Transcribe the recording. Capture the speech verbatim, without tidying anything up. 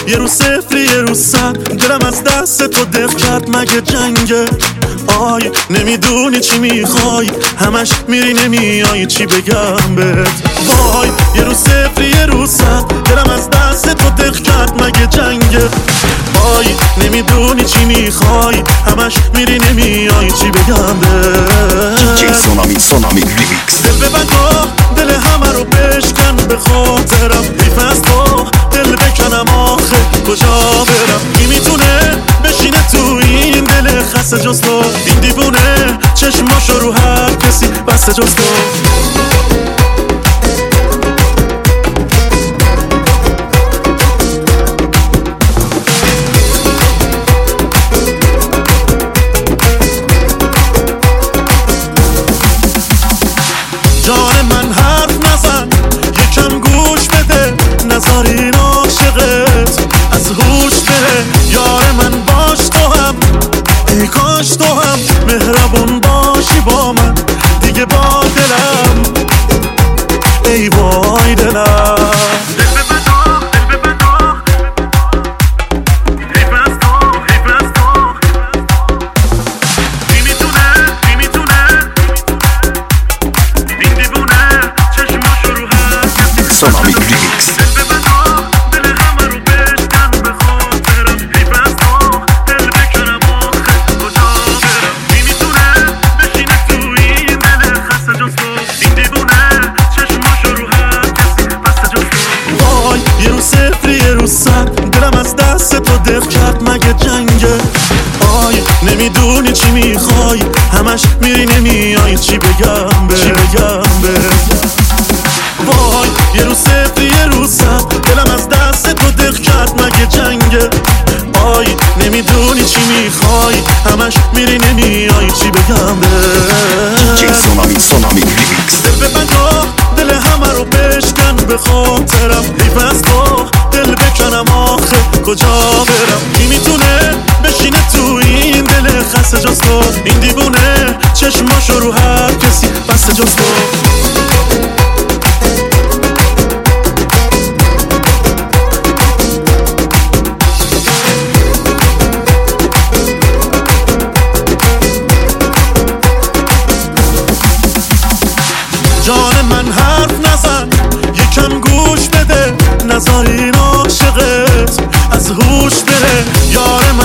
یه رو صفری یه رو صد، دلم از دست تو دق کرد مگه جنگه؟ آی نمیدونی چی میخوای، همش میری نمیای، چی بگم بهت؟ وای یه رو صفری یه رو صد، دلم از دست تو دق کرد مگه جنگه؟ آی نمیدونی چی میخوای، همش میری نمیای، چی بگم بهت؟ دی جی سونامی سونامی ریمیکس. دل ببند و دل همه رو بشکن، به خاطرم حیف از تو دل بکنم، آخه کجا برم؟ کی میتونه بشینه تو این دل خسته جز تو؟ این دیوونه چشماشو رو هر کسی بسته جز تو. جان من حرف نزن، یکم گوش بده، نذار این عاشقت از هوش بره. یار من باش تو هم، ای کاش تو هم مهربون باشی با من دیگه، با دلم ای وای دلم. سونامی ریمیکس. وای یه رو صفری یه رو صد، دلم از دست تو دق کرد مگه جنگه؟ آی نمیدونی چی میخوای، همش میری نمیای، چی بگم به؟ چی بگم به؟ وای یه رو صفری یه رو صد، دلم از دست تو دق کرد مگه جنگه؟ آی نمیدونی چی میخوای، همش میری نمیای، چی بگم به؟ دی جی سونامی سونامی ریمیکس. دل ببند و دل همه رو بشکن، به خاطرم حیف از تو دل بکنم، آخه کجا برم؟ کی میتونه بشینه تو این دل خسته جز تو؟ این دیوونه چشماشو رو هر کسی بسته جز تو. جان من حرف نزن، یکم گوش بده، نذار این عاشقت از هوش بره. یار من